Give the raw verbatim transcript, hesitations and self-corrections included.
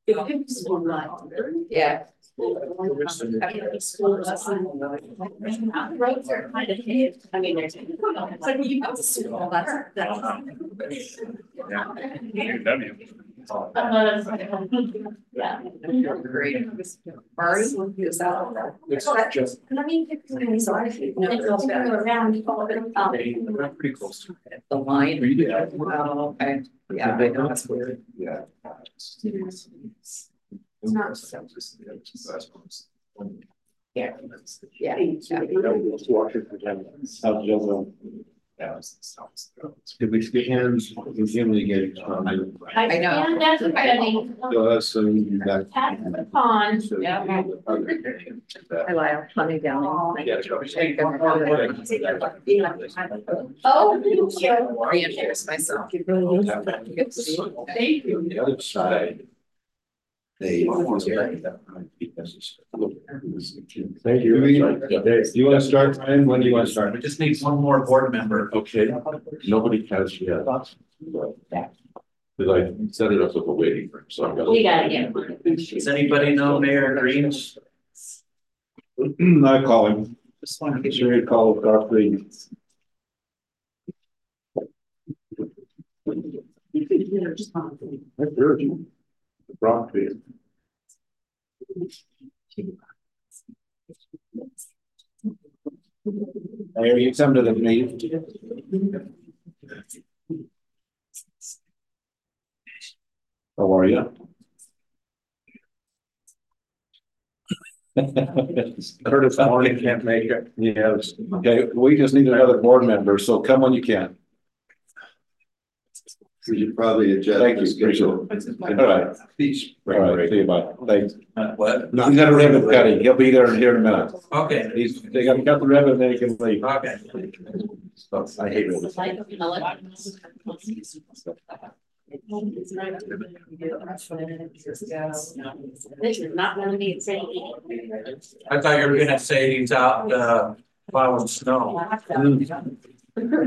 Yeah. Roads are kind of paved. I mean, there's, it's like, you go to school, that's, that's. Yeah. Great. Murray, is that? It's just. I mean, it's like, no, it's around, all of it. um, Pretty close to it. The line? Yeah. Oh, okay. Yeah, I know, that's weird. Yeah. It's not so. Yeah. Yeah. Did we skip hands? We usually get. I know. And that's a funny. Uh, so you back. Tap the pond. Yeah. Hi, Lyle. Funny down Yeah. Oh, thank you. Reintroduce myself. Good to see you. Thank you. The other side. They. Thank you. Do you want to start, Ryan? When do you want to start? We just need one more board member. Okay, nobody has yet. Because I set it up with a waiting room, so I've got. We gotta get. Does anybody know Mayor Greens? I call him. Just want to get Sure, you call Godfrey. I've heard you. Brockfield. Mayor, you come to the meeting. How are you? Curtis Horning can't make it. Yes. Okay, we just need another board member, so come when you can. We should probably adjust. Thank you. the schedule. All right. Speech. All right, see you, bye. Thanks. Uh, what? He's got a ribbon cutting. He'll be there here in a minute. Okay, He's, they gotta cut the ribbon and then he can leave. okay. I hate ribbons. This is not gonna be insane. I thought you were gonna say he's out, uh, plowing snow.